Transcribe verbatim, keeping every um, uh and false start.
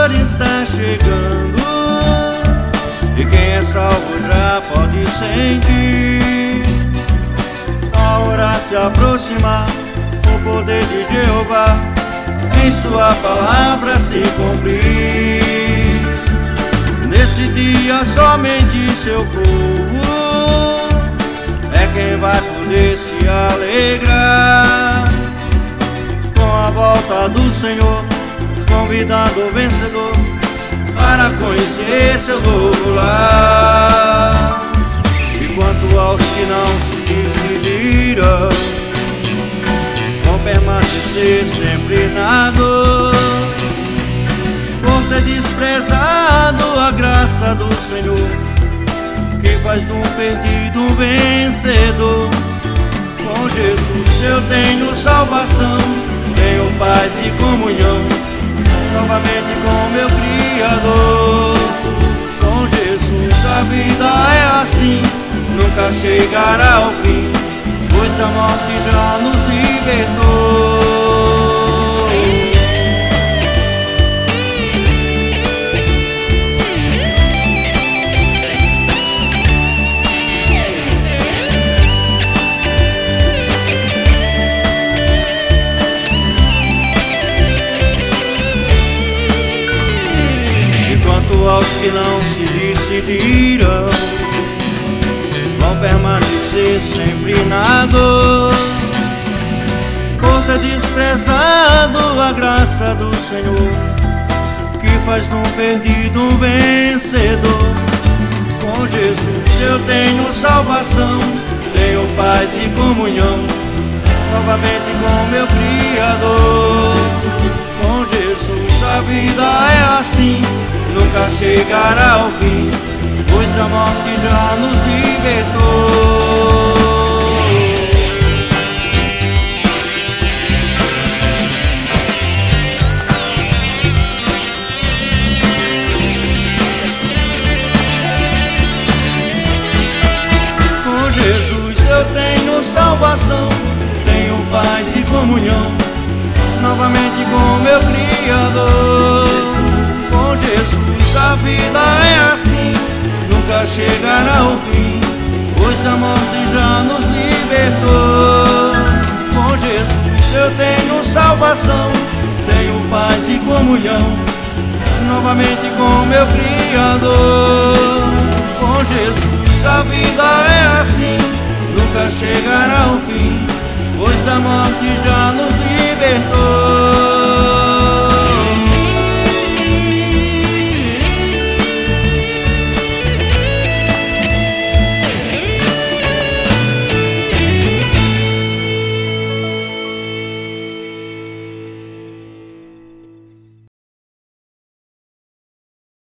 Senhor está chegando, e quem é salvo já pode sentir a hora se aproximar, o poder de Jeová em sua palavra se cumprir. Nesse dia somente seu povo é quem vai poder se alegrar com a volta do Senhor, convidando o vencedor para conhecer seu novo lar. E quanto aos que não se decidiram, vão permanecer sempre na dor, por ter desprezado a graça do Senhor, que faz de um perdido um vencedor. Com Jesus eu tenho salvação, tenho paz e comunhão novamente com meu Criador. Com Jesus a vida é assim, nunca chegará ao fim, pois da morte já nos libertou. Aos que não se decidiram, vão permanecer sempre na dor, por ter desprezado a graça do Senhor, que faz de um perdido um vencedor. Com Jesus eu tenho salvação, tenho paz e comunhão novamente com meu Criador. Com Jesus a vida é assim, nunca chegará ao fim, pois da morte já nos libertou. Com Jesus eu tenho salvação, tenho paz e comunhão novamente com meu Criador. Com Jesus a vida é assim, nunca chegará ao fim, pois da morte já nos libertou. Com Jesus eu tenho salvação, tenho paz e comunhão novamente com meu Criador. Com Jesus a vida é assim, nunca chegará ao fim, pois da morte já nos libertou.